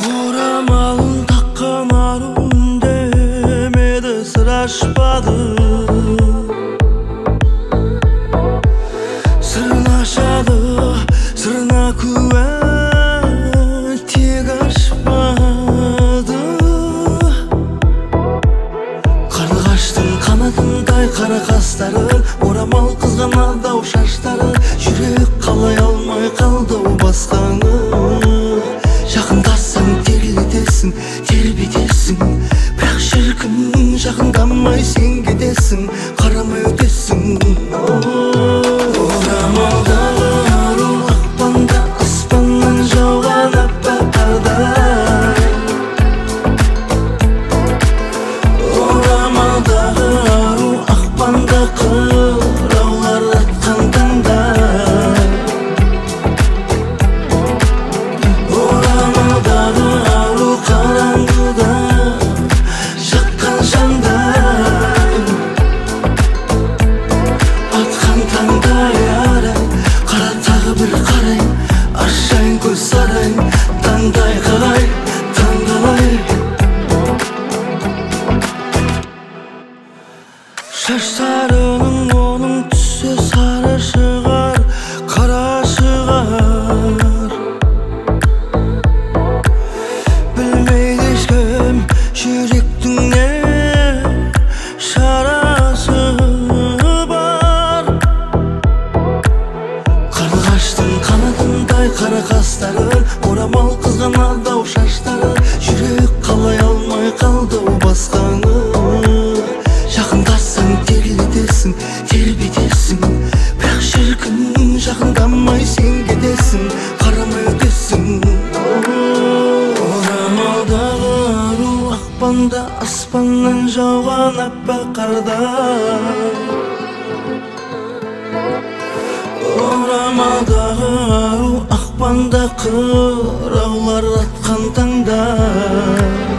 Орамалын таққан ару үндемеді, сыр ашпады. Сырын ашады, сырына куә, тек ашпады. Қарлығаштың қанатындай қара қастары, орамал қызған адау шаштары, жүрек қалай алмай қалды басқаны. Жақындасаң терілетесің, тербетесің, бірақ шіркін жақындамай сен кетесің, қарамай өтесің. Орамалдағы ару ақпанда, аспаннан жауған аппақ қардай. Орамалдағы ару ақпанда, қыраулар атқан таңдай. Орамалдағы ару қараңғыда жаққан жандай, атқан таңдай арай. Қара тағы бір қарай, ашайын көз сарай, таңдай қалай, таңдалай. Шаштарының оның түсі сары шығар, қара шығар. Білмейді ешкім жүректің не шарасы бар. Қарлығаштың қанатындай қара қастары, орамал қызған адау шаштары, жүрек қалай алмай қалды басқаны. Жақындасаң терілетесің, тербетесің, бірақ шіркін жақындамай сен кетесің, қарамай өтесің. Орамалдағы ару ақпанда, аспаннан жауған аппақ қардай. Орамалдағы ару ақпанда, қыраулар атқан таңдай.